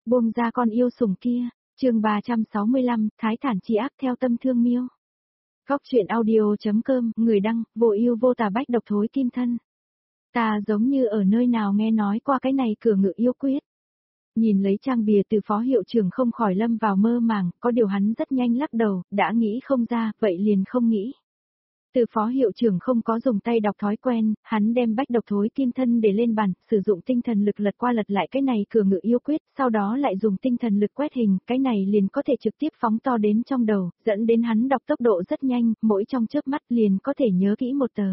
Buông ra con yêu sủng kia, chương 365, Thái thản chi ác theo tâm thương miêu. Góc truyện audio.com, người đăng, vô ưu vô tà bách độc thối kim thân. Ta giống như ở nơi nào nghe nói qua cái này cửa ngự yêu quyết. Nhìn lấy trang bìa từ phó hiệu trưởng không khỏi lâm vào mơ màng, có điều hắn rất nhanh lắc đầu, đã nghĩ không ra, vậy liền không nghĩ. Từ phó hiệu trưởng không có dùng tay đọc thói quen, hắn đem bách độc thối kim thân để lên bàn, sử dụng tinh thần lực lật qua lật lại cái này cửa ngự yêu quyết, sau đó lại dùng tinh thần lực quét hình, cái này liền có thể trực tiếp phóng to đến trong đầu, dẫn đến hắn đọc tốc độ rất nhanh, mỗi trong chớp mắt liền có thể nhớ kỹ một tờ.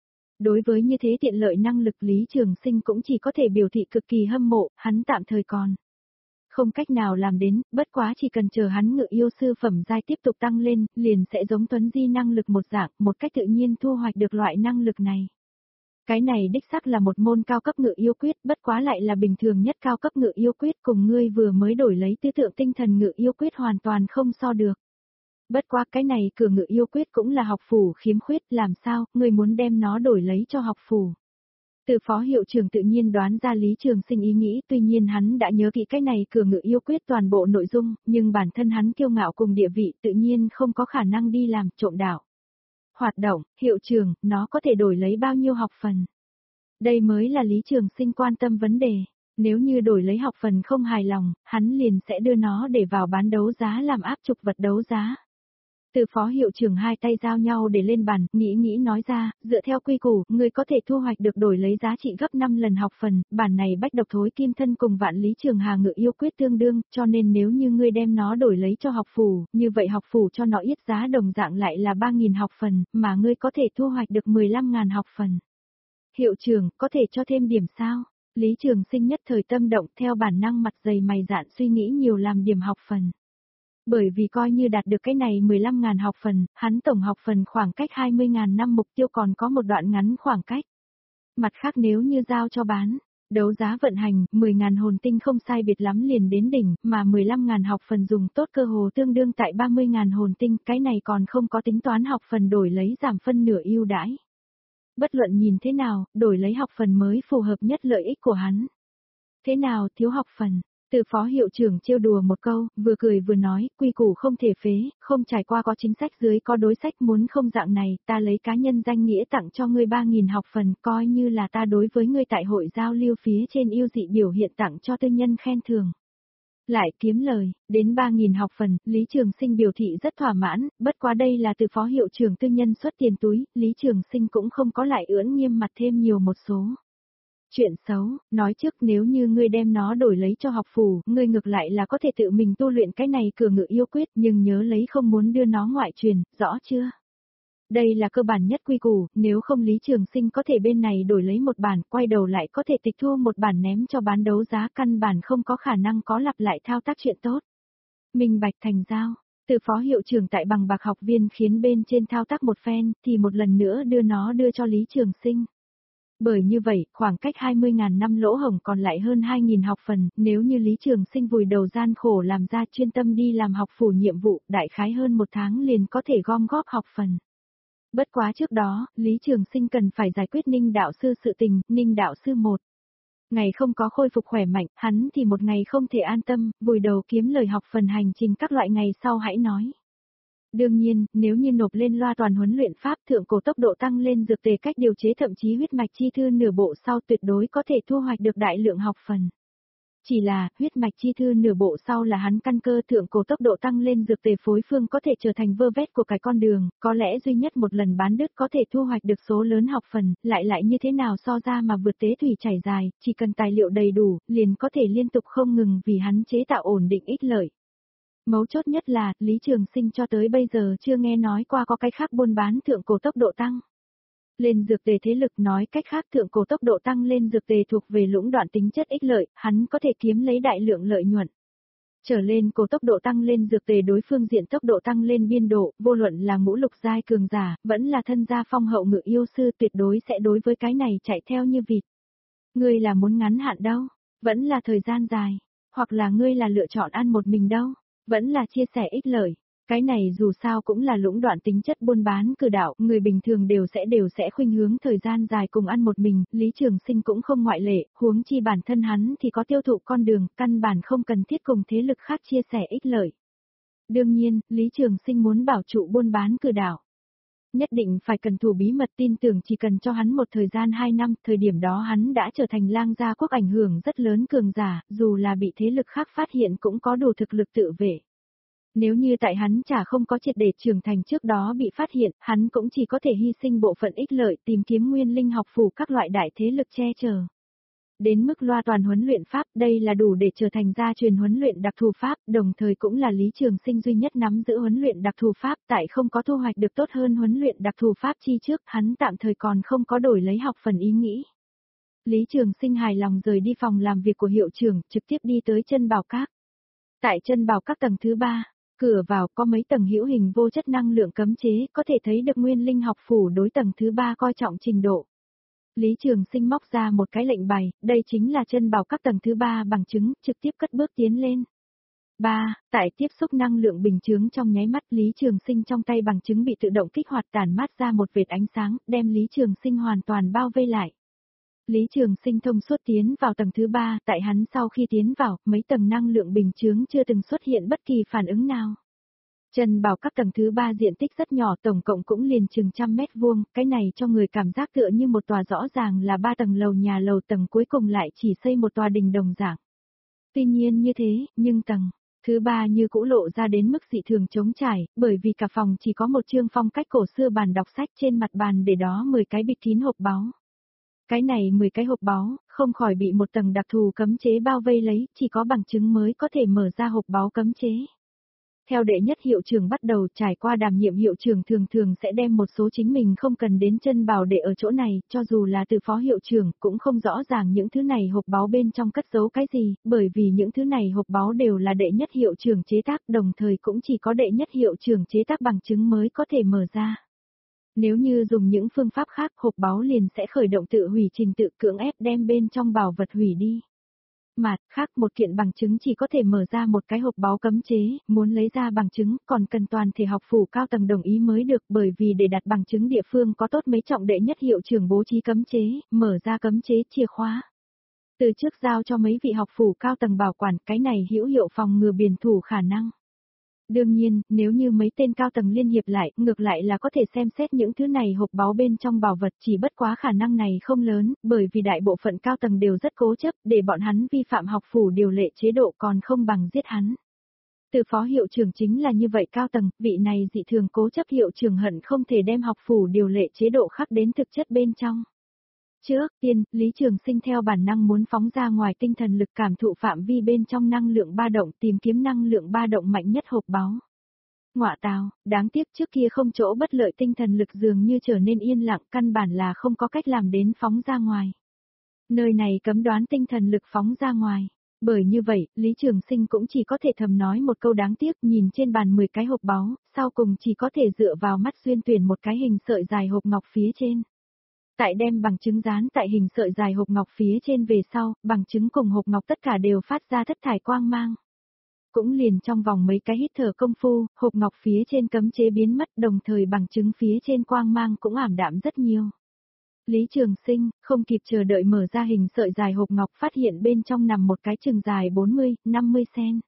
Đối với như thế tiện lợi năng lực Lý Trường Sinh cũng chỉ có thể biểu thị cực kỳ hâm mộ, hắn tạm thời còn không cách nào làm đến, bất quá chỉ cần chờ hắn ngự yêu sư phẩm giai tiếp tục tăng lên, liền sẽ giống Tuấn Di năng lực một dạng, một cách tự nhiên thu hoạch được loại năng lực này. Cái này đích xác là một môn cao cấp ngự yêu quyết, bất quá lại là bình thường nhất cao cấp ngự yêu quyết cùng ngươi vừa mới đổi lấy tư tượng tinh thần ngự yêu quyết hoàn toàn không so được. Bất quá cái này cửa ngự yêu quyết cũng là học phủ khiếm khuyết, làm sao, ngươi muốn đem nó đổi lấy cho học phủ. Từ phó hiệu trưởng tự nhiên đoán ra Lý Trường Sinh ý nghĩ, tuy nhiên hắn đã nhớ kỹ cái này cửa ngự yêu quyết toàn bộ nội dung, nhưng bản thân hắn kiêu ngạo cùng địa vị tự nhiên không có khả năng đi làm trộm đạo. Hoạt động, hiệu trưởng, nó có thể đổi lấy bao nhiêu học phần? Đây mới là Lý Trường Sinh quan tâm vấn đề. Nếu như đổi lấy học phần không hài lòng, hắn liền sẽ đưa nó để vào bán đấu giá làm áp trục vật đấu giá. Từ phó hiệu trưởng hai tay giao nhau để lên bàn, nghĩ nói ra, dựa theo quy củ, ngươi có thể thu hoạch được đổi lấy giá trị gấp 5 lần học phần, bản này bách độc thối kim thân cùng vạn lý trường hà ngự yêu quyết tương đương, cho nên nếu như ngươi đem nó đổi lấy cho học phủ, như vậy học phủ cho nó yết giá đồng dạng lại là 3.000 học phần, mà ngươi có thể thu hoạch được 15.000 học phần. Hiệu trưởng, có thể cho thêm điểm sao? Lý Trường Sinh nhất thời tâm động theo bản năng mặt dày mày dạn suy nghĩ nhiều làm điểm học phần. Bởi vì coi như đạt được cái này 15.000 học phần, hắn tổng học phần khoảng cách 20.000 năm mục tiêu còn có một đoạn ngắn khoảng cách. Mặt khác nếu như giao cho bán, đấu giá vận hành, 10.000 hồn tinh không sai biệt lắm liền đến đỉnh, mà 15.000 học phần dùng tốt cơ hồ tương đương tại 30.000 hồn tinh, cái này còn không có tính toán học phần đổi lấy giảm phân nửa ưu đãi. Bất luận nhìn thế nào, đổi lấy học phần mới phù hợp nhất lợi ích của hắn. Thế nào, thiếu học phần? Từ phó hiệu trưởng trêu đùa một câu, vừa cười vừa nói, quy củ không thể phế, không trải qua có chính sách dưới có đối sách muốn không dạng này, ta lấy cá nhân danh nghĩa tặng cho ngươi 3.000 học phần, coi như là ta đối với ngươi tại hội giao lưu phía trên yêu dị biểu hiện tặng cho tư nhân khen thưởng. Lại kiếm lời, đến 3.000 học phần, Lý Trường Sinh biểu thị rất thỏa mãn, bất quá đây là từ phó hiệu trưởng tư nhân xuất tiền túi, Lý Trường Sinh cũng không có lại ưỡn nghiêm mặt thêm nhiều một số. Chuyện xấu, nói trước nếu như ngươi đem nó đổi lấy cho học phủ, ngươi ngược lại là có thể tự mình tu luyện cái này cửa ngự yêu quyết nhưng nhớ lấy không muốn đưa nó ngoại truyền, rõ chưa? Đây là cơ bản nhất quy củ, nếu không Lý Trường Sinh có thể bên này đổi lấy một bản, quay đầu lại có thể tịch thu một bản ném cho bán đấu giá căn bản không có khả năng có lặp lại thao tác chuyện tốt. Minh bạch thành giao, từ phó hiệu trưởng tại bằng bạc học viên khiến bên trên thao tác một phen thì một lần nữa đưa cho Lý Trường Sinh. Bởi như vậy, khoảng cách 20.000 năm lỗ hổng còn lại hơn 2.000 học phần, nếu như Lý Trường Sinh vùi đầu gian khổ làm ra chuyên tâm đi làm học phủ nhiệm vụ, đại khái hơn một tháng liền có thể gom góp học phần. Bất quá trước đó, Lý Trường Sinh cần phải giải quyết Ninh đạo sư sự tình, Ninh đạo sư 1. Ngày không có khôi phục khỏe mạnh, hắn thì một ngày không thể an tâm, vùi đầu kiếm lời học phần hành trình các loại ngày sau hãy nói. Đương nhiên, nếu như nộp lên loa toàn huấn luyện pháp thượng cổ tốc độ tăng lên dược tề cách điều chế thậm chí huyết mạch chi thư nửa bộ sau tuyệt đối có thể thu hoạch được đại lượng học phần. Chỉ là, huyết mạch chi thư nửa bộ sau là hắn căn cơ thượng cổ tốc độ tăng lên dược tề phối phương có thể trở thành vơ vét của cái con đường, có lẽ duy nhất một lần bán đứt có thể thu hoạch được số lớn học phần, lại như thế nào so ra mà vượt tế thủy chảy dài, chỉ cần tài liệu đầy đủ, liền có thể liên tục không ngừng vì hắn chế tạo ổn định ích lợi. Mấu chốt nhất là, Lý Trường Sinh cho tới bây giờ chưa nghe nói qua có cái khác buôn bán thượng cổ tốc độ tăng. Lên dược tề thế lực nói cách khác thượng cổ tốc độ tăng lên dược tề thuộc về lũng đoạn tính chất ích lợi, hắn có thể kiếm lấy đại lượng lợi nhuận. Trở lên cổ tốc độ tăng lên dược tề đối phương diện tốc độ tăng lên biên độ, vô luận là ngũ lục giai cường giả, vẫn là thân gia phong hậu ngự yêu sư tuyệt đối sẽ đối với cái này chạy theo như vịt. Ngươi là muốn ngắn hạn đâu, vẫn là thời gian dài, hoặc là ngươi là lựa chọn ăn một mình đâu. Vẫn là chia sẻ ích lợi, Cái này dù sao cũng là lũng đoạn tính chất buôn bán cử đạo, người bình thường đều sẽ khuynh hướng thời gian dài cùng ăn một mình, Lý Trường Sinh cũng không ngoại lệ, huống chi bản thân hắn thì có tiêu thụ con đường, căn bản không cần thiết cùng thế lực khác chia sẻ ích lợi. Đương nhiên, Lý Trường Sinh muốn bảo trụ buôn bán cử đạo. Nhất định phải cần thủ bí mật, tin tưởng chỉ cần cho hắn một thời gian 2 năm, thời điểm đó hắn đã trở thành lang gia quốc ảnh hưởng rất lớn cường giả, dù là bị thế lực khác phát hiện cũng có đủ thực lực tự vệ. Nếu như tại hắn chả không có triệt để trưởng thành trước đó bị phát hiện, hắn cũng chỉ có thể hy sinh bộ phận ích lợi tìm kiếm nguyên linh học phủ các loại đại thế lực che chở. Đến mức loa toàn huấn luyện pháp, đây là đủ để trở thành gia truyền huấn luyện đặc thù pháp, đồng thời cũng là Lý Trường Sinh duy nhất nắm giữ huấn luyện đặc thù pháp, tại không có thu hoạch được tốt hơn huấn luyện đặc thù pháp chi trước, hắn tạm thời còn không có đổi lấy học phần ý nghĩ. Lý Trường Sinh hài lòng rời đi phòng làm việc của hiệu trưởng, trực tiếp đi tới chân bảo các. Tại chân bảo các tầng thứ 3, cửa vào có mấy tầng hữu hình vô chất năng lượng cấm chế, có thể thấy được nguyên linh học phủ đối tầng thứ 3 coi trọng trình độ. Lý Trường Sinh móc ra một cái lệnh bài, đây chính là chân bảo các tầng thứ 3 bằng chứng, trực tiếp cất bước tiến lên. 3. Tại tiếp xúc năng lượng bình chướng trong nháy mắt, Lý Trường Sinh trong tay bằng chứng bị tự động kích hoạt tản mát ra một vệt ánh sáng, đem Lý Trường Sinh hoàn toàn bao vây lại. Lý Trường Sinh thông suốt tiến vào tầng thứ 3, tại hắn sau khi tiến vào, mấy tầng năng lượng bình chướng chưa từng xuất hiện bất kỳ phản ứng nào. Chân bảo các tầng thứ 3 diện tích rất nhỏ, tổng cộng cũng liền chừng 100 mét vuông, cái này cho người cảm giác tựa như một tòa rõ ràng là 3 tầng lầu nhà lầu, tầng cuối cùng lại chỉ xây một tòa đình đồng dạng. Tuy nhiên như thế, nhưng tầng thứ 3 như cũ lộ ra đến mức dị thường trống trải, bởi vì cả phòng chỉ có một chương phong cách cổ xưa bàn đọc sách, trên mặt bàn để đó 10 cái bịt kín hộp báu. Cái này 10 cái hộp báu, không khỏi bị một tầng đặc thù cấm chế bao vây lấy, chỉ có bằng chứng mới có thể mở ra hộp báu cấm chế. Theo đệ nhất hiệu trưởng bắt đầu trải qua đảm nhiệm hiệu trưởng thường sẽ đem một số chính mình không cần đến chân bảo để ở chỗ này, cho dù là từ phó hiệu trưởng cũng không rõ ràng những thứ này hộp báu bên trong cất giấu cái gì, bởi vì những thứ này hộp báu đều là đệ nhất hiệu trưởng chế tác, đồng thời cũng chỉ có đệ nhất hiệu trưởng chế tác bằng chứng mới có thể mở ra. Nếu như dùng những phương pháp khác, hộp báu liền sẽ khởi động tự hủy trình tự cưỡng ép đem bên trong bảo vật hủy đi. Mặt khác, một kiện bằng chứng chỉ có thể mở ra một cái hộp báu cấm chế, muốn lấy ra bằng chứng còn cần toàn thể học phủ cao tầng đồng ý mới được, bởi vì để đặt bằng chứng địa phương có tốt mấy trọng đệ nhất hiệu trưởng bố trí cấm chế, mở ra cấm chế chìa khóa. Từ trước giao cho mấy vị học phủ cao tầng bảo quản, cái này hữu hiệu phòng ngừa biển thủ khả năng. Đương nhiên, nếu như mấy tên cao tầng liên hiệp lại, ngược lại là có thể xem xét những thứ này hộp báu bên trong bảo vật, chỉ bất quá khả năng này không lớn, bởi vì đại bộ phận cao tầng đều rất cố chấp, để bọn hắn vi phạm học phủ điều lệ chế độ còn không bằng giết hắn. Từ phó hiệu trưởng chính là như vậy cao tầng, vị này dị thường cố chấp hiệu trưởng hận không thể đem học phủ điều lệ chế độ khắc đến thực chất bên trong. Trước tiên, Lý Trường Sinh theo bản năng muốn phóng ra ngoài tinh thần lực cảm thụ phạm vi bên trong năng lượng ba động, tìm kiếm năng lượng ba động mạnh nhất hộp báu. Ngọa tào, đáng tiếc trước kia không chỗ bất lợi, tinh thần lực dường như trở nên yên lặng, căn bản là không có cách làm đến phóng ra ngoài. Nơi này cấm đoán tinh thần lực phóng ra ngoài. Bởi như vậy, Lý Trường Sinh cũng chỉ có thể thầm nói một câu đáng tiếc, nhìn trên bàn 10 cái hộp báu, sau cùng chỉ có thể dựa vào mắt xuyên tuyển một cái hình sợi dài hộp ngọc phía trên. Tại đem bằng chứng dán tại hình sợi dài hộp ngọc phía trên về sau, bằng chứng cùng hộp ngọc tất cả đều phát ra thất thải quang mang. Cũng liền trong vòng mấy cái hít thở công phu, hộp ngọc phía trên cấm chế biến mất, đồng thời bằng chứng phía trên quang mang cũng ảm đạm rất nhiều. Lý Trường Sinh không kịp chờ đợi mở ra hình sợi dài hộp ngọc, phát hiện bên trong nằm một cái chừng dài 40-50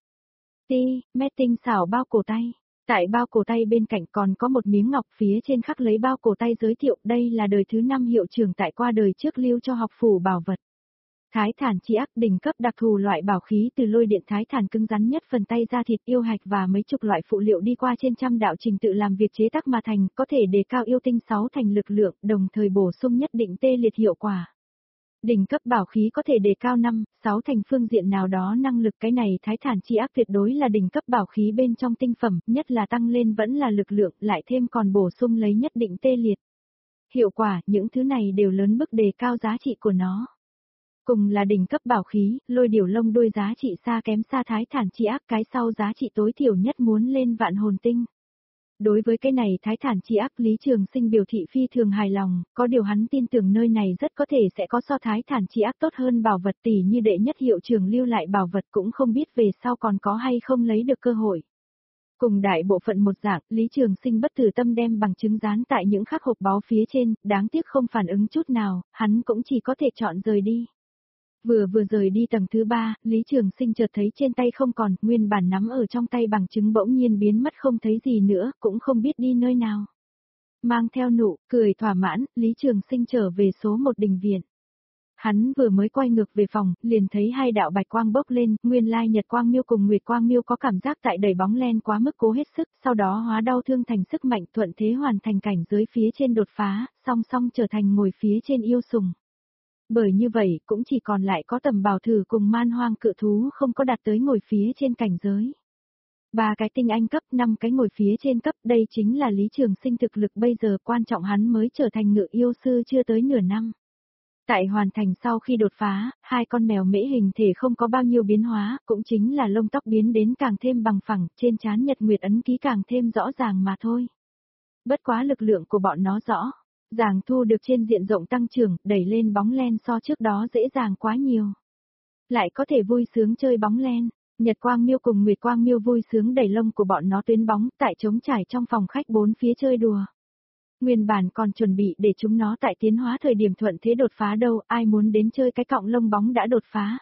cm tinh xảo bao cổ tay. Tại bao cổ tay bên cạnh còn có một miếng ngọc, phía trên khắc lấy bao cổ tay giới thiệu đây là đời thứ 5 hiệu trưởng tại qua đời trước lưu cho học phủ bảo vật. Thái thản chi ác, đỉnh cấp đặc thù loại bảo khí từ lôi điện thái thản, cứng rắn nhất phần tay da thịt, yêu hạch và mấy chục loại phụ liệu đi qua trên trăm đạo trình tự làm việc chế tác mà thành, có thể đề cao yêu tinh 6 thành lực lượng, đồng thời bổ sung nhất định tê liệt hiệu quả. Đỉnh cấp bảo khí có thể đề cao 5-6 thành phương diện nào đó năng lực, cái này thái thản chi ác tuyệt đối là đỉnh cấp bảo khí bên trong tinh phẩm, nhất là tăng lên vẫn là lực lượng, lại thêm còn bổ sung lấy nhất định tê liệt hiệu quả, những thứ này đều lớn mức đề cao giá trị của nó. Cùng là đỉnh cấp bảo khí, lôi điểu lông đuôi giá trị xa kém xa thái thản chi ác, cái sau giá trị tối thiểu nhất muốn lên vạn hồn tinh. Đối với cái này thái thản chi ác, Lý Trường Sinh biểu thị phi thường hài lòng, có điều hắn tin tưởng nơi này rất có thể sẽ có so thái thản chi ác tốt hơn bảo vật, tỷ như đệ nhất hiệu trưởng lưu lại bảo vật cũng không biết về sau còn có hay không lấy được cơ hội. Cùng đại bộ phận một dạng, Lý Trường Sinh bất tử tâm đem bằng chứng dán tại những khắc hộp báu phía trên, đáng tiếc không phản ứng chút nào, hắn cũng chỉ có thể chọn rời đi. Vừa rời đi tầng thứ 3, Lý Trường Sinh chợt thấy trên tay không còn, nguyên bản nắm ở trong tay bằng chứng bỗng nhiên biến mất không thấy gì nữa, cũng không biết đi nơi nào. Mang theo nụ cười thỏa mãn, Lý Trường Sinh trở về số 1 đình viện. Hắn vừa mới quay ngược về phòng, liền thấy hai đạo bạch quang bốc lên, nguyên lai Nhật Quang Miêu cùng Nguyệt Quang Miêu có cảm giác tại đẩy bóng len quá mức cố hết sức, sau đó hóa đau thương thành sức mạnh thuận thế hoàn thành cảnh giới phía trên đột phá, song song trở thành ngồi phía trên yêu sùng. Bởi như vậy, cũng chỉ còn lại có Tầm Bảo Thử cùng Man Hoang Cự Thú không có đạt tới ngồi phía trên cảnh giới. 3 cái tinh anh cấp, 5 cái ngồi phía trên cấp, đây chính là Lý Trường Sinh thực lực bây giờ, quan trọng hắn mới trở thành ngự yêu sư chưa tới nửa năm. Tại hoàn thành sau khi đột phá, hai con mèo mễ hình thể không có bao nhiêu biến hóa, cũng chính là lông tóc biến đến càng thêm bằng phẳng, trên trán nhật nguyệt ấn ký càng thêm rõ ràng mà thôi. Bất quá lực lượng của bọn nó rõ ràng thu được trên diện rộng tăng trưởng, đẩy lên bóng len so trước đó dễ dàng quá nhiều. Lại có thể vui sướng chơi bóng len, Nhật Quang Miêu cùng Nguyệt Quang Miêu vui sướng đẩy lông của bọn nó tuyến bóng tại trống trải trong phòng khách bốn phía chơi đùa. Nguyên bản còn chuẩn bị để chúng nó tại tiến hóa thời điểm thuận thế đột phá đâu, ai muốn đến chơi cái cọng lông bóng đã đột phá.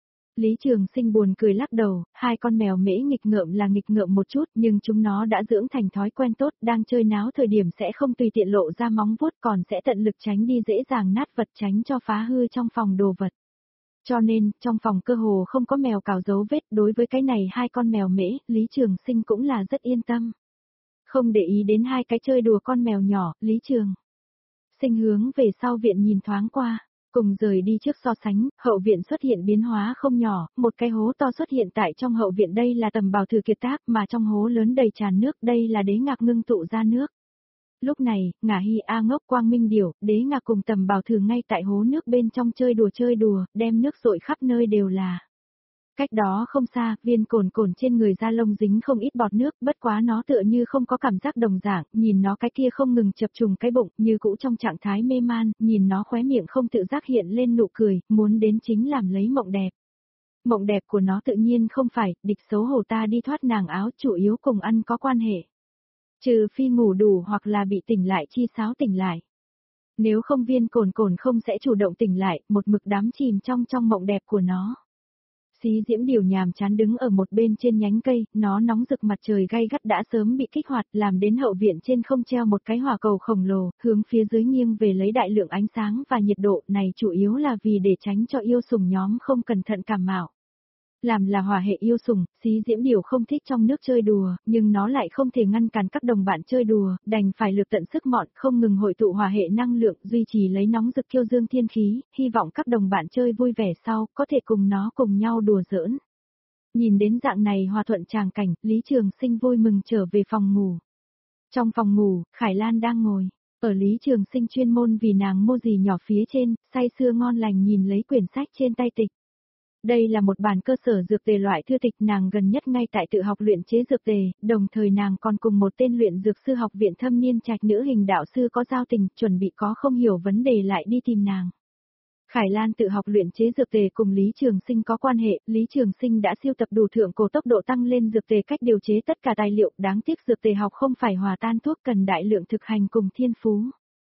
Lý Trường Sinh buồn cười lắc đầu, hai con mèo mễ nghịch ngợm là nghịch ngợm một chút, nhưng chúng nó đã dưỡng thành thói quen tốt, đang chơi náo thời điểm sẽ không tùy tiện lộ ra móng vuốt, còn sẽ tận lực tránh đi dễ dàng nát vật, tránh cho phá hư trong phòng đồ vật. Cho nên, trong phòng cơ hồ không có mèo cào dấu vết, đối với cái này hai con mèo mễ, Lý Trường Sinh cũng là rất yên tâm. Không để ý đến hai cái chơi đùa con mèo nhỏ, Lý Trường Sinh hướng về sau viện nhìn thoáng qua, cùng rời đi trước so sánh, hậu viện xuất hiện biến hóa không nhỏ, một cái hố to xuất hiện tại trong hậu viện, đây là Tầm Bảo Thử kiệt tác, mà trong hố lớn đầy tràn nước, đây là Đế Ngạc ngưng tụ ra nước. Lúc này, Ngả Hi A Ngốc, Quang Minh Điểu, Đế Ngạc cùng Tầm Bảo Thử ngay tại hố nước bên trong chơi đùa, đem nước dội khắp nơi đều là. Cách đó không xa, Viên Cồn Cồn trên người da lông dính không ít bọt nước, bất quá nó tựa như không có cảm giác đồng dạng, nhìn nó cái kia không ngừng chập trùng cái bụng, như cũ trong trạng thái mê man, nhìn nó khóe miệng không tự giác hiện lên nụ cười, muốn đến chính làm lấy mộng đẹp. Mộng đẹp của nó tự nhiên không phải, địch xấu hổ ta đi thoát nàng áo, chủ yếu cùng ăn có quan hệ. Trừ phi ngủ đủ hoặc là bị tỉnh lại chi sáo tỉnh lại. Nếu không Viên Cồn Cồn không sẽ chủ động tỉnh lại, một mực đắm chìm trong mộng đẹp của nó. Xí Diễm Điểu nhàm chán đứng ở một bên trên nhánh cây, nó nóng rực mặt trời gay gắt đã sớm bị kích hoạt, làm đến hậu viện trên không treo một cái hỏa cầu khổng lồ, hướng phía dưới nghiêng về lấy đại lượng ánh sáng và nhiệt độ, này chủ yếu là vì để tránh cho yêu sùng nhóm không cẩn thận cảm mạo. Làm là hỏa hệ yêu sùng, Xí Diễm Điểu không thích trong nước chơi đùa, nhưng nó lại không thể ngăn cản các đồng bạn chơi đùa, đành phải lực tận sức mọn, không ngừng hội tụ hỏa hệ năng lượng, duy trì lấy nóng rực kiêu dương thiên khí, hy vọng các đồng bạn chơi vui vẻ sau, có thể cùng nó cùng nhau đùa giỡn. Nhìn đến dạng này hòa thuận tràng cảnh, Lý Trường Sinh vui mừng trở về phòng ngủ. Trong phòng ngủ, Khải Lan đang ngồi, ở Lý Trường Sinh chuyên môn vì nàng mô gì nhỏ phía trên, say sưa ngon lành nhìn lấy quyển sách trên tay tịch. Đây là một bản cơ sở dược tề loại thư tịch, nàng gần nhất ngay tại tự học luyện chế dược tề, đồng thời nàng còn cùng một tên luyện dược sư học viện thâm niên trạch nữ hình đạo sư có giao tình, chuẩn bị có không hiểu vấn đề lại đi tìm nàng. Khải Lan tự học luyện chế dược tề cùng Lý Trường Sinh có quan hệ, Lý Trường Sinh đã siêu tập đủ thượng cổ tốc độ tăng lên dược tề cách điều chế tất cả tài liệu, đáng tiếc dược tề học không phải hòa tan thuốc, cần đại lượng thực hành cùng thiên phú.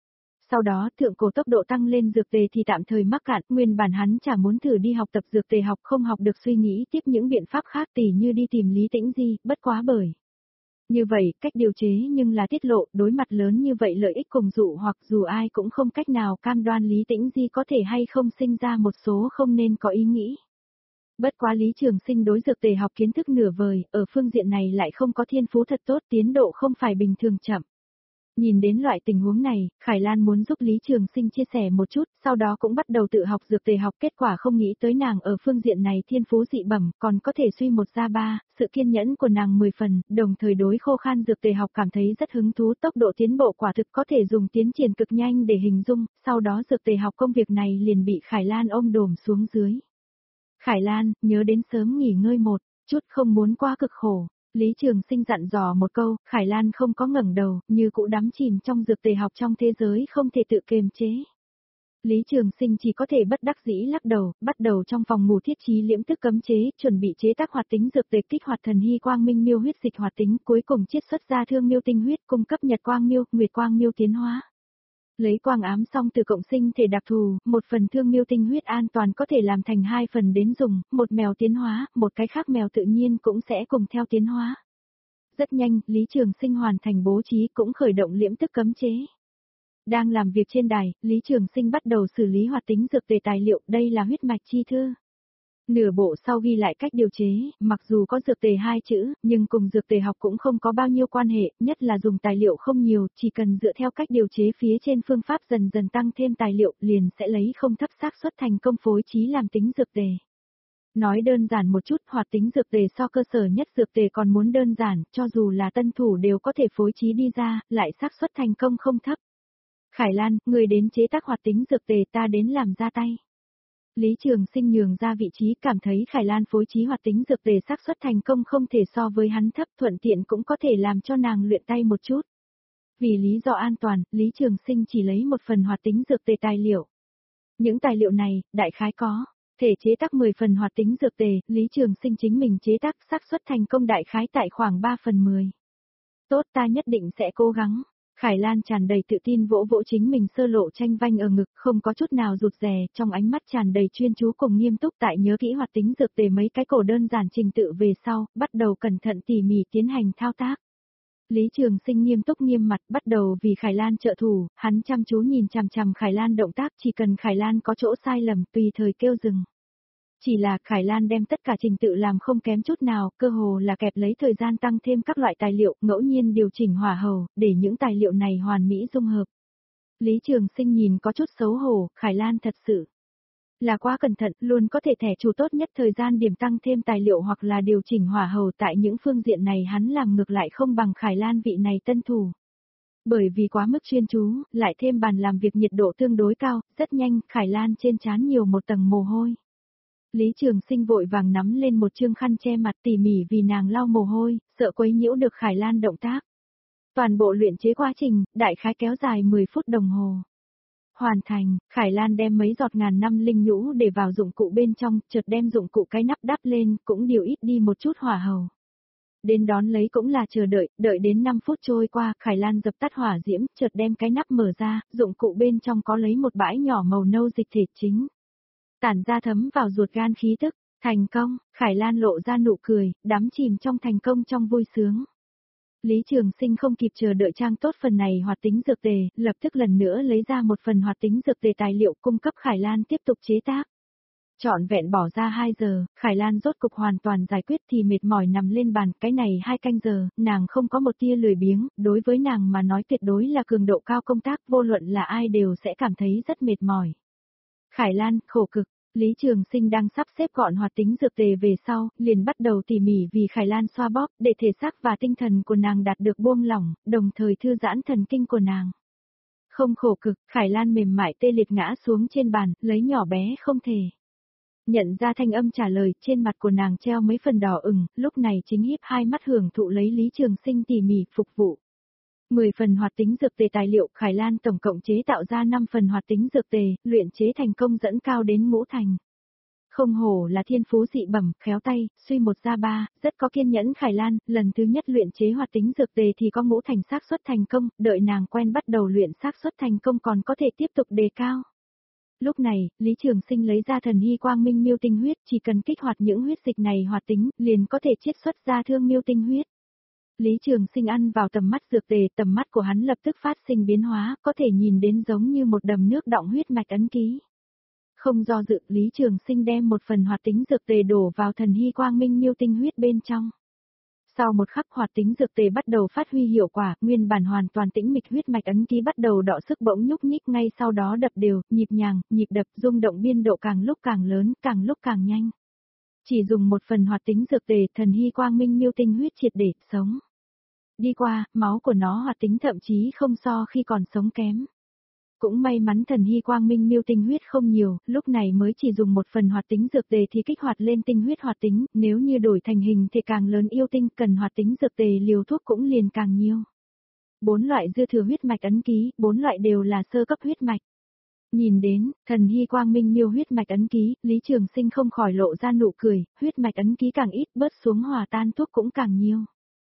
Sau đó thượng cổ tốc độ tăng lên dược tề thì tạm thời mắc cạn, nguyên bản hắn chả muốn thử đi học tập dược tề học, không học được suy nghĩ tiếp những biện pháp khác, tỉ như đi tìm Lý Tĩnh Di, bất quá bởi. Như vậy, cách điều chế nhưng là tiết lộ, đối mặt lớn như vậy lợi ích cùng dụ hoặc dù ai cũng không cách nào cam đoan Lý Tĩnh Di có thể hay không sinh ra một số không nên có ý nghĩ. Bất quá Lý Trường Sinh đối dược tề học kiến thức nửa vời, ở phương diện này lại không có thiên phú thật tốt, tiến độ không phải bình thường chậm. Nhìn đến loại tình huống này, Khải Lan muốn giúp Lý Trường Sinh chia sẻ một chút, sau đó cũng bắt đầu tự học dược tề học, kết quả không nghĩ tới nàng ở phương diện này thiên phú dị bẩm, còn có thể suy một ra ba, sự kiên nhẫn của nàng 10 phần, đồng thời đối khô khan dược tề học cảm thấy rất hứng thú, tốc độ tiến bộ quả thực có thể dùng tiến triển cực nhanh để hình dung, sau đó dược tề học công việc này liền bị Khải Lan ôm đồm xuống dưới. Khải Lan, nhớ đến sớm nghỉ ngơi một chút, không muốn quá cực khổ. Lý Trường Sinh dặn dò một câu, Khải Lan không có ngẩng đầu, như cũ đắm chìm trong dược tề học trong thế giới không thể tự kiềm chế. Lý Trường Sinh chỉ có thể bất đắc dĩ lắc đầu, bắt đầu trong phòng ngủ thiết trí liễm tức cấm chế, chuẩn bị chế tác hoạt tính dược tề kích hoạt thần hy quang minh miêu huyết dịch hoạt tính, cuối cùng chiết xuất ra thương miêu tinh huyết, cung cấp nhật quang miêu, nguyệt quang miêu tiến hóa. Lấy quang ám xong từ cộng sinh thể đặc thù, một phần thương miêu tinh huyết an toàn có thể làm thành 2 phần đến dùng, một mèo tiến hóa, một cái khác mèo tự nhiên cũng sẽ cùng theo tiến hóa. Rất nhanh, Lý Trường Sinh hoàn thành bố trí cũng khởi động liễm tức cấm chế. Đang làm việc trên đài, Lý Trường Sinh bắt đầu xử lý hoạt tính dược tề tài liệu, đây là huyết mạch chi thư. Nửa bộ sau ghi lại cách điều chế, mặc dù có dược tề 2 chữ, nhưng cùng dược tề học cũng không có bao nhiêu quan hệ, nhất là dùng tài liệu không nhiều, chỉ cần dựa theo cách điều chế phía trên phương pháp dần dần tăng thêm tài liệu, liền sẽ lấy không thấp xác suất thành công phối trí làm tính dược tề. Nói đơn giản một chút, hoạt tính dược tề so cơ sở nhất dược tề còn muốn đơn giản, cho dù là tân thủ đều có thể phối trí đi ra, lại xác suất thành công không thấp. Khải Lan, người đến chế tác hoạt tính dược tề, ta đến làm ra tay. Lý Trường Sinh nhường ra vị trí, cảm thấy Khải Lan phối trí hoạt tính dược tề xác suất thành công không thể so với hắn thấp, thuận tiện cũng có thể làm cho nàng luyện tay một chút. Vì lý do an toàn, Lý Trường Sinh chỉ lấy một phần hoạt tính dược tề tài liệu. Những tài liệu này, đại khái có thể chế tác 10 phần hoạt tính dược tề, Lý Trường Sinh chính mình chế tác, xác suất thành công đại khái tại khoảng 3 phần 10. Tốt, ta nhất định sẽ cố gắng. Khải Lan tràn đầy tự tin vỗ vỗ chính mình sơ lộ tranh vanh ở ngực, không có chút nào rụt rè, trong ánh mắt tràn đầy chuyên chú cùng nghiêm túc tại nhớ kỹ hoạt tính dược tề mấy cái cổ đơn giản trình tự về sau, bắt đầu cẩn thận tỉ mỉ tiến hành thao tác. Lý Trường Sinh nghiêm túc nghiêm mặt, bắt đầu vì Khải Lan trợ thủ, hắn chăm chú nhìn chằm chằm Khải Lan động tác, chỉ cần Khải Lan có chỗ sai lầm tùy thời kêu dừng. Chỉ là Khải Lan đem tất cả trình tự làm không kém chút nào, cơ hồ là kẹp lấy thời gian tăng thêm các loại tài liệu, ngẫu nhiên điều chỉnh hỏa hầu, để những tài liệu này hoàn mỹ dung hợp. Lý Trường Sinh nhìn có chút xấu hổ, Khải Lan thật sự là quá cẩn thận, luôn có thể thẻ chủ tốt nhất thời gian điểm tăng thêm tài liệu hoặc là điều chỉnh hỏa hầu, tại những phương diện này hắn làm ngược lại không bằng Khải Lan vị này tân thủ. Bởi vì quá mức chuyên chú, lại thêm bàn làm việc nhiệt độ tương đối cao, rất nhanh, Khải Lan trên trán nhiều một tầng mồ hôi. Lý Trường Sinh vội vàng nắm lên một chương khăn che mặt tỉ mỉ vì nàng lau mồ hôi, sợ quấy nhiễu được Khải Lan động tác. Toàn bộ luyện chế quá trình, đại khái kéo dài 10 phút đồng hồ. Hoàn thành, Khải Lan đem mấy giọt ngàn năm linh nhũ để vào dụng cụ bên trong, chợt đem dụng cụ cái nắp đắp lên, cũng điều ít đi một chút hỏa hầu. Đến đón lấy cũng là chờ đợi, đợi đến 5 phút trôi qua, Khải Lan dập tắt hỏa diễm, chợt đem cái nắp mở ra, dụng cụ bên trong có lấy một bãi nhỏ màu nâu dịch thể chính. Tản ra thấm vào ruột gan khí tức, thành công, Khải Lan lộ ra nụ cười, đắm chìm trong thành công trong vui sướng. Lý Trường Sinh không kịp chờ đợi trang tốt phần này hoạt tính dược tề, lập tức lần nữa lấy ra một phần hoạt tính dược tề tài liệu cung cấp Khải Lan tiếp tục chế tác. Trọn vẹn bỏ ra 2 giờ, Khải Lan rốt cục hoàn toàn giải quyết thì mệt mỏi nằm lên bàn, cái này 2 canh giờ, nàng không có một tia lười biếng, đối với nàng mà nói tuyệt đối là cường độ cao công tác, vô luận là ai đều sẽ cảm thấy rất mệt mỏi. Khải Lan, khổ cực. Lý Trường Sinh đang sắp xếp gọn hoạt tính dược tề về sau, liền bắt đầu tỉ mỉ vì Khải Lan xoa bóp, để thể xác và tinh thần của nàng đạt được buông lỏng, đồng thời thư giãn thần kinh của nàng. Không khổ cực, Khải Lan mềm mại tê liệt ngã xuống trên bàn, lấy nhỏ bé không thể. Nhận ra thanh âm trả lời, trên mặt của nàng treo mấy phần đỏ ửng, lúc này chính híp hai mắt hưởng thụ lấy Lý Trường Sinh tỉ mỉ phục vụ. 10 phần hoạt tính dược tề tài liệu, Khải Lan tổng cộng chế tạo ra 5 phần hoạt tính dược tề, luyện chế thành công dẫn cao đến ngũ thành. Không hổ là thiên phú dị bẩm, khéo tay, suy một ra ba, rất có kiên nhẫn Khải Lan, lần thứ nhất luyện chế hoạt tính dược tề thì có ngũ thành xác suất thành công, đợi nàng quen bắt đầu luyện xác suất thành công còn có thể tiếp tục đề cao. Lúc này, Lý Trường Sinh lấy ra thần hy quang minh miêu tinh huyết, chỉ cần kích hoạt những huyết dịch này hoạt tính, liền có thể chiết xuất ra thương miêu tinh huyết. Lý Trường Sinh ăn vào tầm mắt dược tề, tầm mắt của hắn lập tức phát sinh biến hóa, có thể nhìn đến giống như một đầm nước đọng huyết mạch ấn ký. Không do dự, Lý Trường Sinh đem một phần hoạt tính dược tề đổ vào thần hy quang minh miêu tinh huyết bên trong. Sau một khắc hoạt tính dược tề bắt đầu phát huy hiệu quả, nguyên bản hoàn toàn tĩnh mịch huyết mạch ấn ký bắt đầu đọ sức bỗng nhúc nhích ngay sau đó đập đều, nhịp nhàng, nhịp đập rung động biên độ càng lúc càng lớn, càng lúc càng nhanh. Chỉ dùng một phần hoạt tính dược tề, thần hy quang minh miêu tinh huyết triệt để sống. Đi qua, máu của nó hoạt tính thậm chí không so khi còn sống kém. Cũng may mắn thần hy quang minh miêu tinh huyết không nhiều, lúc này mới chỉ dùng một phần hoạt tính dược tề thì kích hoạt lên tinh huyết hoạt tính, nếu như đổi thành hình thì càng lớn yêu tinh cần hoạt tính dược tề liều thuốc cũng liền càng nhiều. 4 loại dư thừa huyết mạch ấn ký, 4 loại đều là sơ cấp huyết mạch. Nhìn đến, thần hy quang minh miêu huyết mạch ấn ký, Lý Trường Sinh không khỏi lộ ra nụ cười, huyết mạch ấn ký càng ít bớt xuống hòa tan thuốc cũng càng nhiều.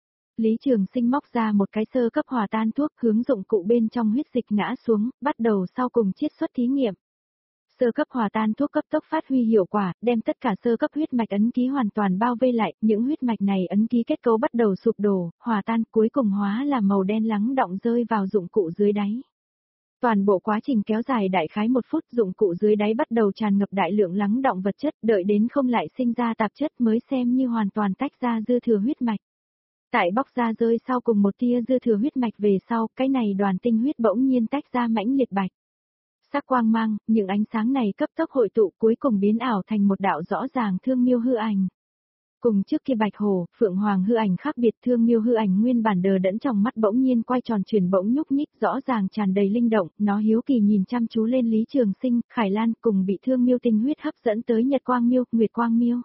Lý Trường Sinh móc ra một cái sơ cấp hòa tan thuốc hướng dụng cụ bên trong huyết dịch ngã xuống, bắt đầu sau cùng chiết xuất thí nghiệm. Sơ cấp hòa tan thuốc cấp tốc phát huy hiệu quả, đem tất cả sơ cấp huyết mạch ấn ký hoàn toàn bao vây lại, những huyết mạch này ấn ký kết cấu bắt đầu sụp đổ, hòa tan cuối cùng hóa là màu đen lắng đọng rơi vào dụng cụ dưới đáy. Toàn bộ quá trình kéo dài đại khái 1 phút, dụng cụ dưới đáy bắt đầu tràn ngập đại lượng lắng đọng vật chất, đợi đến không lại sinh ra tạp chất mới xem như hoàn toàn tách ra dư thừa huyết mạch. Tại bóc ra rơi sau cùng một tia dư thừa huyết mạch về sau, cái này đoàn tinh huyết bỗng nhiên tách ra mãnh liệt bạch sắc quang mang, những ánh sáng này cấp tốc hội tụ cuối cùng biến ảo thành một đạo rõ ràng thương miêu hư ảnh. Cùng trước kia bạch hồ, phượng hoàng hư ảnh khác biệt, thương miêu hư ảnh nguyên bản đờ đẫn trong mắt bỗng nhiên quay tròn chuyển bỗng nhúc nhích rõ ràng tràn đầy linh động, nó hiếu kỳ nhìn chăm chú lên Lý Trường Sinh, Khải Lan cùng bị thương miêu tinh huyết hấp dẫn tới nhật quang miêu, nguyệt quang miêu.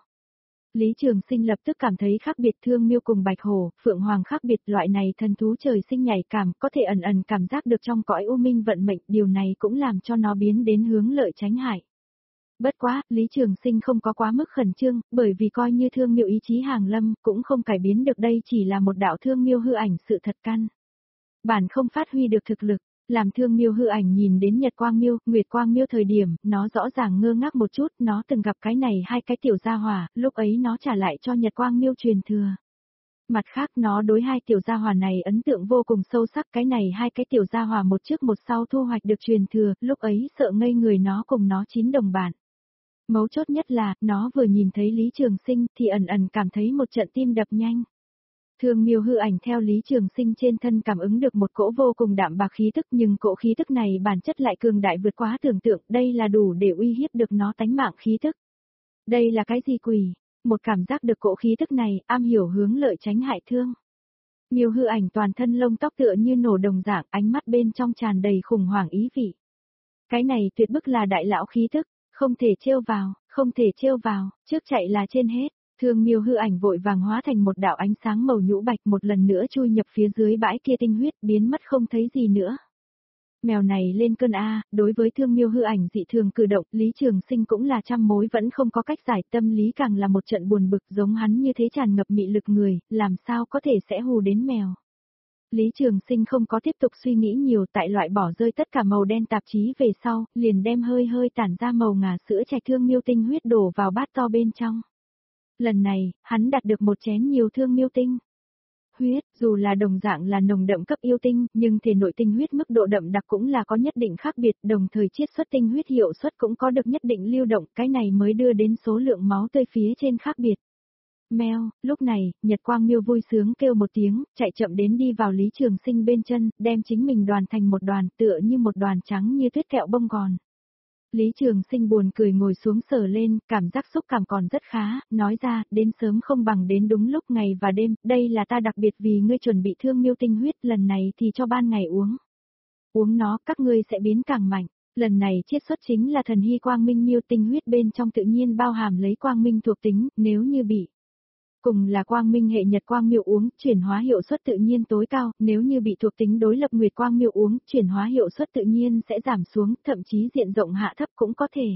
Lý Trường Sinh lập tức cảm thấy khác biệt, thương miêu cùng bạch hồ, phượng hoàng khác biệt, loại này thần thú trời sinh nhạy cảm, có thể ẩn ẩn cảm giác được trong cõi u minh vận mệnh, điều này cũng làm cho nó biến đến hướng lợi tránh hại. Bất quá, Lý Trường Sinh không có quá mức khẩn trương, bởi vì coi như thương miêu ý chí hàng lâm, cũng không cải biến được đây chỉ là một đạo thương miêu hư ảnh sự thật căn. Bản không phát huy được thực lực, làm thương miêu hư ảnh nhìn đến nhật quang miêu, nguyệt quang miêu thời điểm, nó rõ ràng ngơ ngác một chút, nó từng gặp cái này hai cái tiểu gia hỏa, lúc ấy nó trả lại cho nhật quang miêu truyền thừa. Mặt khác nó đối hai tiểu gia hỏa này ấn tượng vô cùng sâu sắc, cái này hai cái tiểu gia hỏa một trước một sau thu hoạch được truyền thừa, lúc ấy sợ ngây người nó cùng nó 9 đồng bạn. Mấu chốt nhất là, nó vừa nhìn thấy Lý Trường Sinh thì ẩn ẩn cảm thấy một trận tim đập nhanh. Thương miêu hư ảnh theo Lý Trường Sinh trên thân cảm ứng được một cỗ vô cùng đạm bạc khí tức, nhưng cỗ khí tức này bản chất lại cường đại vượt quá tưởng tượng, đây là đủ để uy hiếp được nó tánh mạng khí tức. Đây là cái gì quỷ? Một cảm giác được cỗ khí tức này, am hiểu hướng lợi tránh hại thương. Miêu hư ảnh toàn thân lông tóc tựa như nổ đồng dạng, ánh mắt bên trong tràn đầy khủng hoảng ý vị. Cái này tuyệt bức là đại lão khí tức, không thể trêu vào, không thể trêu vào, trước chạy là trên hết. Thương miêu hư ảnh vội vàng hóa thành một đạo ánh sáng màu nhũ bạch, một lần nữa chui nhập phía dưới bãi kia tinh huyết, biến mất không thấy gì nữa. Mèo này lên cơn A, đối với thương miêu hư ảnh dị thường cử động, Lý Trường Sinh cũng là trăm mối vẫn không có cách giải, tâm lý càng là một trận buồn bực, giống hắn như thế tràn ngập mị lực người, làm sao có thể sẽ hù đến mèo. Lý Trường Sinh không có tiếp tục suy nghĩ nhiều, tại loại bỏ rơi tất cả màu đen tạp chí về sau, liền đem hơi hơi tản ra màu ngà sữa trạch thương miêu tinh huyết đổ vào bát to bên trong. Lần này, hắn đạt được một chén nhiều thương miêu tinh. Huyết, dù là đồng dạng là nồng đậm cấp yêu tinh, nhưng thể nội tinh huyết mức độ đậm đặc cũng là có nhất định khác biệt, đồng thời chiết xuất tinh huyết hiệu suất cũng có được nhất định lưu động, cái này mới đưa đến số lượng máu tươi phía trên khác biệt. Mèo, lúc này, Nhật Quang Miêu vui sướng kêu một tiếng, chạy chậm đến đi vào Lý Trường Sinh bên chân, đem chính mình đoàn thành một đoàn, tựa như một đoàn trắng như tuyết kẹo bông gòn. Lý Trường Sinh buồn cười ngồi xuống sờ lên, cảm giác xúc cảm còn rất khá, nói ra, đến sớm không bằng đến đúng lúc ngày và đêm, đây là ta đặc biệt vì ngươi chuẩn bị thương miêu tinh huyết, lần này thì cho ban ngày uống. Uống nó, các ngươi sẽ biến càng mạnh. Lần này chiết xuất chính là thần hy quang minh miêu tinh huyết bên trong tự nhiên bao hàm lấy quang minh thuộc tính, nếu như bị cùng là quang minh hệ nhật quang miêu uống, chuyển hóa hiệu suất tự nhiên tối cao, nếu như bị thuộc tính đối lập nguyệt quang miêu uống, chuyển hóa hiệu suất tự nhiên sẽ giảm xuống, thậm chí diện rộng hạ thấp cũng có thể.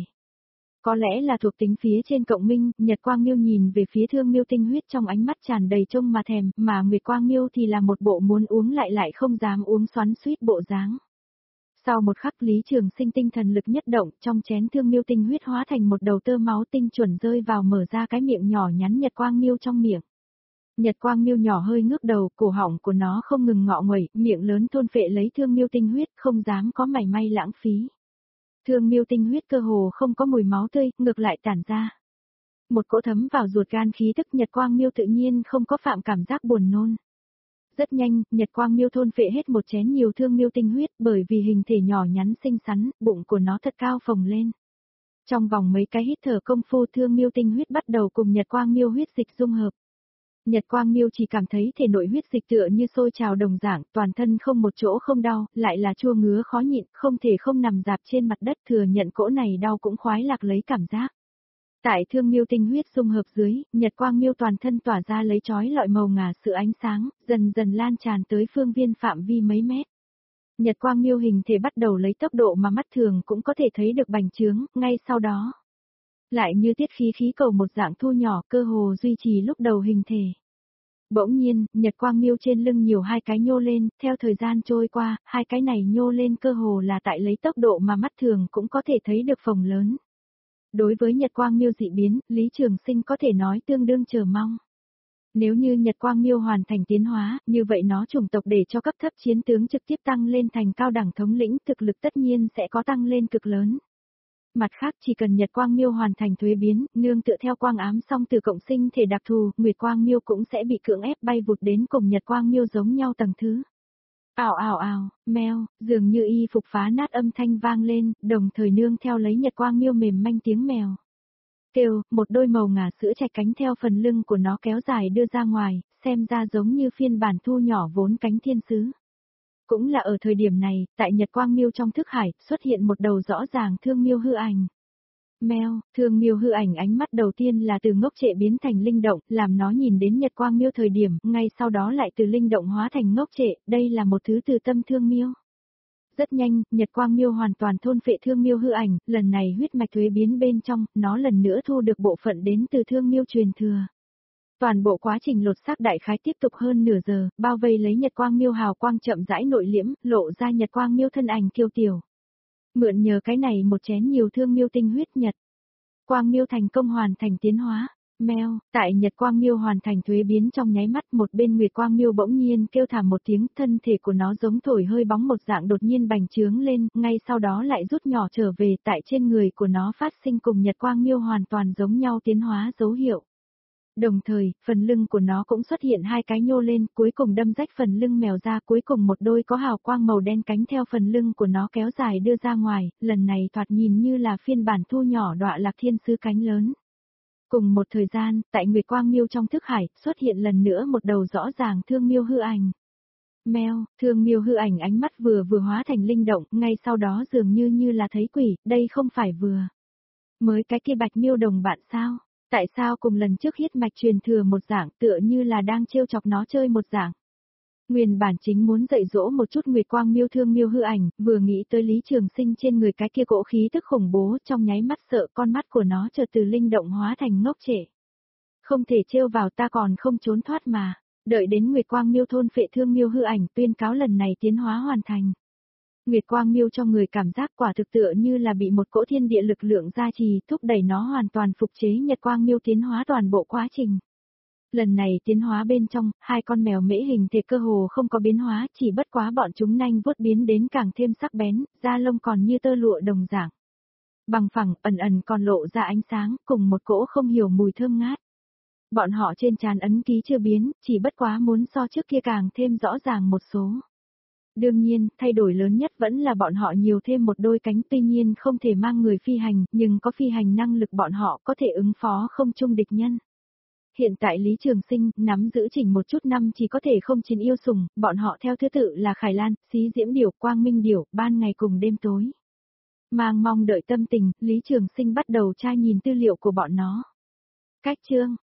Có lẽ là thuộc tính phía trên cộng minh, nhật quang miêu nhìn về phía thương miêu tinh huyết trong ánh mắt tràn đầy trông mà thèm, mà nguyệt quang miêu thì là một bộ muốn uống lại không dám uống xoắn xuýt bộ dáng. Sau một khắc Lý Trường Sinh tinh thần lực nhất động, trong chén thương miêu tinh huyết hóa thành một đầu tơ máu tinh chuẩn rơi vào mở ra cái miệng nhỏ nhắn nhật quang miêu trong miệng. Nhật quang miêu nhỏ hơi ngước đầu, cổ họng của nó không ngừng ngọ nguậy, miệng lớn thôn phệ lấy thương miêu tinh huyết, không dám có mảy may lãng phí. Thương miêu tinh huyết cơ hồ không có mùi máu tươi, ngược lại tản ra một cỗ thấm vào ruột gan khí tức, nhật quang miêu tự nhiên không có phạm cảm giác buồn nôn. Rất nhanh, Nhật Quang Miêu thôn phệ hết một chén nhiều thương miêu tinh huyết, bởi vì hình thể nhỏ nhắn xinh xắn, bụng của nó thật cao phồng lên. Trong vòng mấy cái hít thở công phu, thương miêu tinh huyết bắt đầu cùng Nhật Quang Miêu huyết dịch dung hợp. Nhật Quang Miêu chỉ cảm thấy thể nội huyết dịch tựa như sôi trào đồng dạng, toàn thân không một chỗ không đau, lại là chua ngứa khó nhịn, không thể không nằm dạp trên mặt đất, thừa nhận cỗ này đau cũng khoái lạc lấy cảm giác. Tại thương miêu tinh huyết dung hợp dưới, Nhật Quang Miêu toàn thân tỏa ra lấy chói lọi màu ngà sữa ánh sáng, dần dần lan tràn tới phương viên phạm vi mấy mét. Nhật quang miêu hình thể bắt đầu lấy tốc độ mà mắt thường cũng có thể thấy được bành trướng, ngay sau đó. Lại như tiết khí cầu một dạng thu nhỏ cơ hồ duy trì lúc đầu hình thể. Bỗng nhiên, nhật quang miêu trên lưng nhiều hai cái nhô lên, theo thời gian trôi qua, hai cái này nhô lên cơ hồ là tại lấy tốc độ mà mắt thường cũng có thể thấy được phồng lớn. Đối với nhật quang miêu dị biến, Lý Trường Sinh có thể nói tương đương chờ mong. Nếu như nhật quang miêu hoàn thành tiến hóa, như vậy nó chủng tộc để cho cấp thấp chiến tướng trực tiếp tăng lên thành cao đẳng thống lĩnh, thực lực tất nhiên sẽ có tăng lên cực lớn. Mặt khác chỉ cần nhật quang miêu hoàn thành thuế biến, nương tựa theo quang ám song từ cộng sinh thể đặc thù, nguyệt quang miêu cũng sẽ bị cưỡng ép bay vụt đến cùng nhật quang miêu giống nhau tầng thứ. Ào ào ào, meo, dường như y phục phá nát âm thanh vang lên, đồng thời nương theo lấy nhật quang miêu mềm manh tiếng mèo. Kêu, một đôi màu ngà sữa chạch cánh theo phần lưng của nó kéo dài đưa ra ngoài, xem ra giống như phiên bản thu nhỏ vốn cánh thiên sứ. Cũng là ở thời điểm này, tại Nhật Quang Miêu trong thức hải, xuất hiện một đầu rõ ràng thương miêu hư ảnh. Meo, thương miêu hư ảnh ánh mắt đầu tiên là từ ngốc trệ biến thành linh động, làm nó nhìn đến Nhật Quang Miêu thời điểm, ngay sau đó lại từ linh động hóa thành ngốc trệ, đây là một thứ từ tâm thương miêu. Rất nhanh, Nhật Quang Miêu hoàn toàn thôn phệ thương miêu hư ảnh, lần này huyết mạch thuế biến bên trong, nó lần nữa thu được bộ phận đến từ thương miêu truyền thừa. Toàn bộ quá trình lột xác đại khái tiếp tục hơn nửa giờ, bao vây lấy Nhật Quang Miêu hào quang chậm rãi nội liễm, lộ ra Nhật Quang Miêu thân ảnh kiêu tiểu. Mượn nhờ cái này một chén nhiều thương miêu tinh huyết Nhật Quang Miêu thành công hoàn thành tiến hóa. Meo, tại Nhật Quang Miêu hoàn thành thuế biến trong nháy mắt, một bên Nguyệt Quang Miêu bỗng nhiên kêu thảm một tiếng, thân thể của nó giống thổi hơi bóng một dạng đột nhiên bành trướng lên, ngay sau đó lại rút nhỏ trở về, tại trên người của nó phát sinh cùng Nhật Quang Miêu hoàn toàn giống nhau tiến hóa dấu hiệu. Đồng thời, phần lưng của nó cũng xuất hiện hai cái nhô lên, cuối cùng đâm rách phần lưng mèo ra, cuối cùng một đôi có hào quang màu đen cánh theo phần lưng của nó kéo dài đưa ra ngoài, lần này thoạt nhìn như là phiên bản thu nhỏ đọa lạc thiên sứ cánh lớn. Cùng một thời gian, tại Nguyệt Quang Miêu trong thức hải, xuất hiện lần nữa một đầu rõ ràng thương miêu hư ảnh. Meo, thương miêu hư ảnh ánh mắt vừa hóa thành linh động, ngay sau đó dường như là thấy quỷ, đây không phải vừa mới cái kia bạch miêu đồng bạn sao? Tại sao cùng lần trước huyết mạch truyền thừa một dạng tựa như là đang trêu chọc nó chơi một dạng? Nguyên bản chính muốn dạy dỗ một chút Nguyệt Quang Miêu thương miêu hư ảnh, vừa nghĩ tới Lý Trường Sinh trên người cái kia cỗ khí tức khủng bố, trong nháy mắt sợ con mắt của nó chợt từ linh động hóa thành ngốc trệ. Không thể trêu vào, ta còn không trốn thoát mà. Đợi đến Nguyệt Quang Miêu thôn phệ thương miêu hư ảnh, tuyên cáo lần này tiến hóa hoàn thành. Nguyệt Quang Miêu cho người cảm giác quả thực tựa như là bị một cỗ thiên địa lực lượng gia trì, thúc đẩy nó hoàn toàn phục chế Nhật Quang Miêu tiến hóa toàn bộ quá trình. Lần này tiến hóa bên trong, hai con mèo mễ hình thể cơ hồ không có biến hóa, chỉ bất quá bọn chúng nanh vuốt biến đến càng thêm sắc bén, da lông còn như tơ lụa đồng dạng. Bằng phẳng, ẩn ẩn còn lộ ra ánh sáng, cùng một cỗ không hiểu mùi thơm ngát. Bọn họ trên trán ấn ký chưa biến, chỉ bất quá muốn so trước kia càng thêm rõ ràng một số. Đương nhiên, thay đổi lớn nhất vẫn là bọn họ nhiều thêm một đôi cánh, tuy nhiên không thể mang người phi hành, nhưng có phi hành năng lực bọn họ có thể ứng phó không chung địch nhân. Hiện tại Lý Trường Sinh nắm giữ chỉnh một chút năm chỉ có thể không chiến yêu sủng, bọn họ theo thứ tự là Khải Lan, Xí Diễm Điểu, Quang Minh Điểu, ban ngày cùng đêm tối. Mang mong đợi tâm tình, Lý Trường Sinh bắt đầu tra nhìn tư liệu của bọn nó. Cách chương